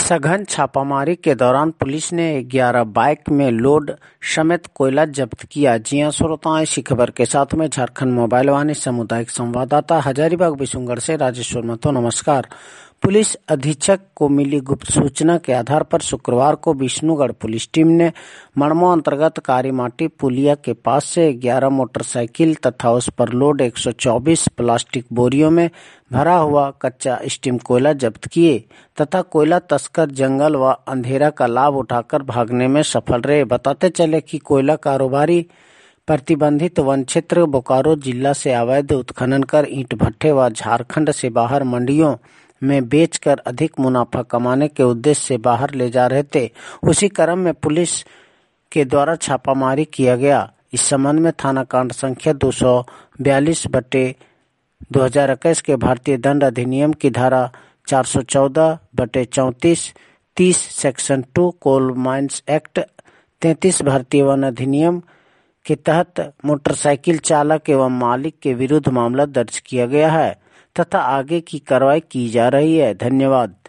सघन छापामारी के दौरान पुलिस ने 11 बाइक में लोड समेत कोयला जब्त किया। जी हां श्रोताओं, इसी खबर के साथ में झारखंड मोबाइल वाणी सामुदायिक संवाददाता हजारीबाग बिशुनगढ़ से राजेश्वर महतो। नमस्कार। पुलिस अधीक्षक को मिली गुप्त सूचना के आधार पर शुक्रवार को विष्णुगढ़ पुलिस टीम ने मड़मो अंतर्गत कारीमाटी पुलिया के पास से 11 मोटरसाइकिल तथा उस पर लोड 124 प्लास्टिक बोरियों में भरा हुआ कच्चा स्टीम कोयला जब्त किए तथा कोयला तस्कर जंगल व अंधेरा का लाभ उठाकर भागने में सफल रहे। बताते चले कि कोयला कारोबारी प्रतिबंधित वन क्षेत्र बोकारो जिला से अवैध उत्खनन कर ईंट भट्ठे व झारखंड से बाहर मंडियों में बेचकर अधिक मुनाफा कमाने के उद्देश्य से बाहर ले जा रहे थे। उसी क्रम में पुलिस के द्वारा छापामारी किया गया। इस संबंध में थाना कांड संख्या 242/2021 के भारतीय दंड अधिनियम की धारा 414/34, 30 सेक्शन 2 कोल माइंस एक्ट, 33 भारतीय वन अधिनियम के तहत मोटरसाइकिल चालक एवं मालिक के विरुद्ध मामला दर्ज किया गया है तथा आगे की कार्रवाई की जा रही है। धन्यवाद।